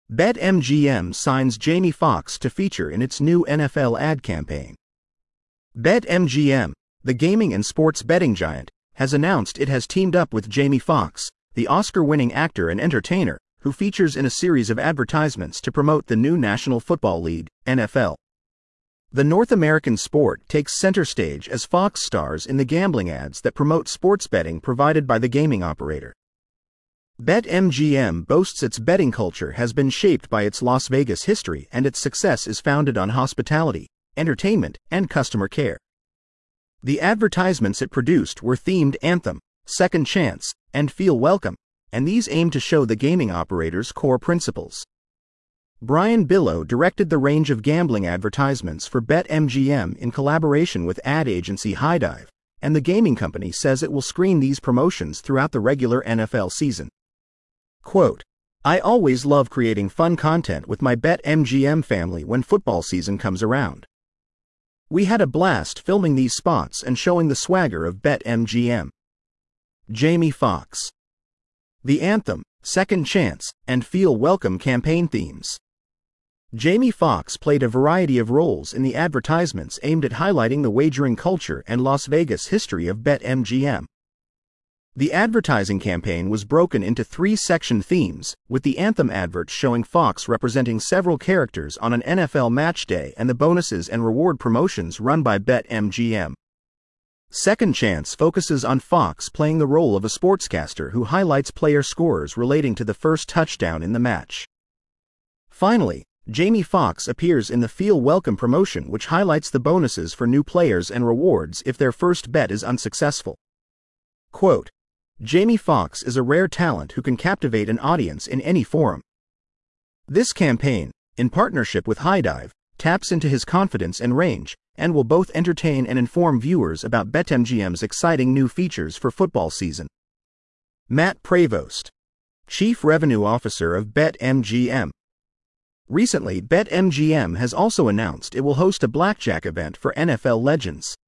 BetMGM signs Jamie Foxx to feature in its new NFL ad campaign. BetMGM, the gaming and sports betting giant, has announced it has teamed up with Jamie Foxx, the Oscar-winning actor and entertainer, who features in a series of advertisements to promote the new National Football League, NFL. The North American sport takes center stage as Fox stars in the gambling ads that promote sports betting provided by the gaming operator. BetMGM boasts its betting culture has been shaped by its Las Vegas history and its success is founded on hospitality, entertainment, and customer care. The advertisements it produced were themed Anthem, Second Chance, and Feel Welcome, and these aim to show the gaming operator's core principles. Brian Billow directed the range of gambling advertisements for BetMGM in collaboration with ad agency HighDive, and the gaming company says it will screen these promotions throughout the regular NFL season. Quote, "I always love creating fun content with my BetMGM family when football season comes around. We had a blast filming these spots and showing the swagger of BetMGM." Jamie Foxx. The Anthem, Second Chance, and Feel Welcome campaign themes. Jamie Foxx played a variety of roles in the advertisements aimed at highlighting the wagering culture and Las Vegas history of BetMGM. The advertising campaign was broken into three-section themes, with the Anthem adverts showing Foxx representing several characters on an NFL match day and the bonuses and reward promotions run by BetMGM. Second Chance focuses on Foxx playing the role of a sportscaster who highlights player scores relating to the first touchdown in the match. Finally, Jamie Foxx appears in the Feel Welcome promotion, which highlights the bonuses for new players and rewards if their first bet is unsuccessful. Quote, "Jamie Foxx is a rare talent who can captivate an audience in any forum. This campaign, in partnership with HighDive, taps into his confidence and range, and will both entertain and inform viewers about BetMGM's exciting new features for football season." Matt Prevost, Chief Revenue Officer of BetMGM. Recently, BetMGM has also announced it will host a blackjack event for NFL legends.